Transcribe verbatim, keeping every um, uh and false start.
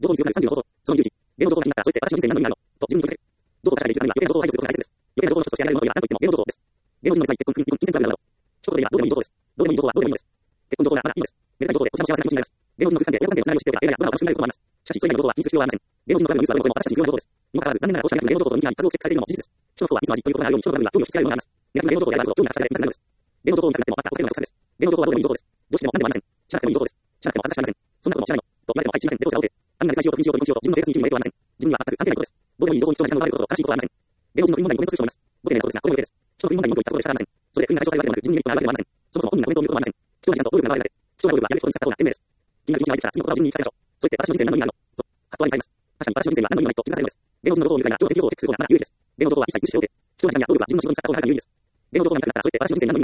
情報に強くなるさんじゅうの方法。そのにじゅういち、芸能情報が気になったら、それって私の人生に何の意味があるのと、順に問いかける。情報を社会で生きるためには、余計な情報を排除することが大切です。余計な情報の一つとして挙げられるものといえば何と言っても芸能情報です。芸能人の実際、結婚、金銭トラブルなど。一言で言えば、どうでもいい情報です。どうでもいい情報はどうでもいいのです。結婚情報ならまだいいのです。めでたい情報でとても幸せな気持ちになります。芸能人の夫婦間で親子関係のつながりを知っておけば、映画やドラマを楽しみながらることもあります。しかし、それ以外の情報は気にする必要はありません。芸能人のトラブルのニュースはどれも私たちに有用な情報です。にもかかわらず、残念ながらこうしたネガティブな芸能情報と人気が数多くチェックされているのも事実です。人の不幸はいつまでということがあるように、人のトラブルは興味を引きつけられるものがあります。ネガティブな芸能情報であることを興味が発されていなくなるのです。芸能情報を見たくなくてもまた答えるのが特殊です。芸能情報はどうでもいい情報です。どうしても何でもありません。しなくてもいい情報です。しなくても私はありません。そんなことも知らないの。と言われてもはい知りません。でどうせあおうで。他人が理解しようと気にしようと議論しようと、自分の生活に一ミリも影響はありません。自分には全く関係ないことです。どうでもいい情報に人の時間が奪われることと悲しいことはありません。芸能人の不倫問題にコメントする人もいます。ご丁寧なことですが、これも余計です。人の不倫問題に文句を言ったことで仕方ありません。それで不倫が解消されるわけでもなく、自分にメリットがあるわけでもありません。そもそも本人がコメントを見ることもありません。人の時間と暴力が奪われる。貴重な暴力はやめることに使った方が賢明です。気になる気持ちが湧いてきたら次の言葉を順に言い聞かせましょう。それって私の人生に何の意味があるのと、ハットワに書います。確かに私の人生には何の意味もないと気づかされるのです。芸能人の情報を見る際には、情報天気予報をチェックする方がまだ有利です。芸能情報は一切無視しておけ。貴重な時間や暴力は自分の仕事に使った方が有利です。芸能情報がなくなったら、それって私の人生に何の意味があるの